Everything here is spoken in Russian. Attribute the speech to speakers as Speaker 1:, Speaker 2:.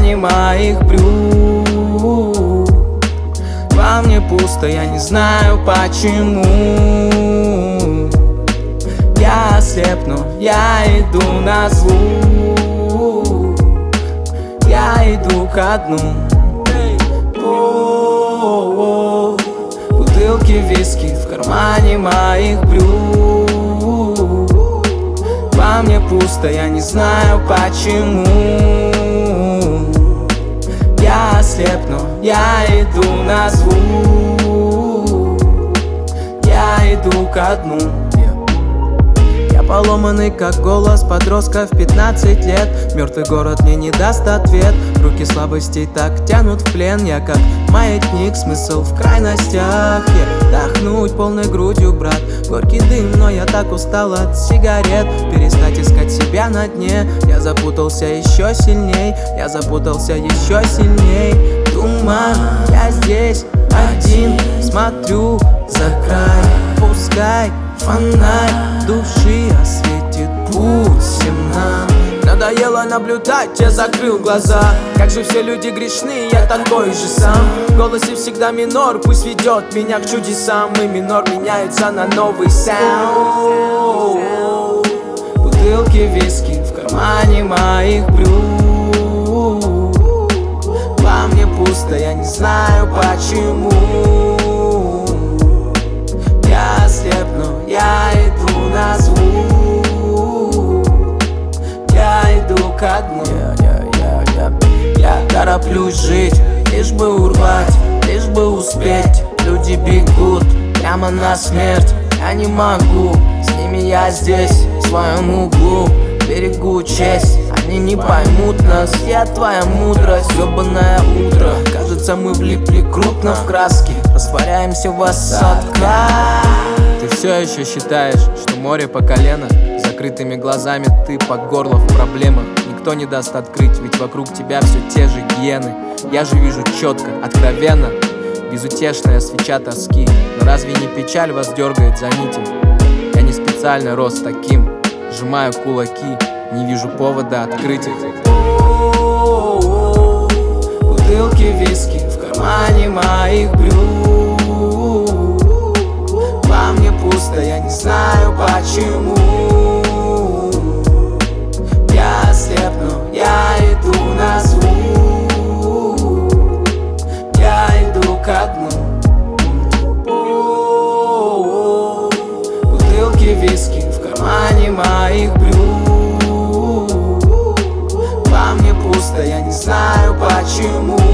Speaker 1: кармане моих брюк. Во мне пусто, я не знаю почему. Я ослепну, я иду на звук. Я иду ко дну. Бутылки виски в кармане моих брюк. Во мне пусто, я не знаю почему. Я ослепну, я иду на звук. Я иду ко дну. Я поломанный, как голос подростка в 15 лет. Мертвый город мне не даст ответ. Руки слабостей так тянут в плен. Я как маятник, смысл в крайностях. Вдохнуть полной грудью, брат. Горький дым, но я так устал от сигарет. Перестать искать себя на дне. Я запутался еще сильней. Я запутался еще сильней. Туман, я здесь один. Смотрю за край. Пускай фонарь души осветит путь всем нам. Надоело наблюдать, я закрыл глаза. Как же все люди грешны, я такой же сам. В голосе всегда минор, пусть ведет меня к чудесам. И минор меняется на новый саунд. Бутылки виски в кармане моих брюк. Во мне пусто, я не знаю почему. Я ослепну, я иду на звук. Я иду ко дну. Я тороплюсь жить, лишь бы урвать, лишь бы успеть. Люди бегут прямо на смерть. Я не могу, с ними я здесь, в своем углу. Берегу честь, они не поймут нас. Я твоя мудрость, ёбаное утро. Кажется, мы влипли крупно в краски. Растворяемся в осадках. Ты все еще считаешь, что море по колено? Закрытыми глазами ты по горло в проблемах. Никто не даст открыть, ведь вокруг тебя все те же гиены. Я же вижу четко, откровенно. Безутешная свеча тоски. Но разве не печаль вас дергает за нити? Я не специально рос таким. Сжимаю кулаки, не вижу повода открыть их. Бутылки виски в кармане моих брюк. Во мне пусто, я не знаю почему. Я ослепну, я иду на звук. Я иду ко дну. Бутылки виски в кармане моих брюк. Во мне пусто, я не знаю почему.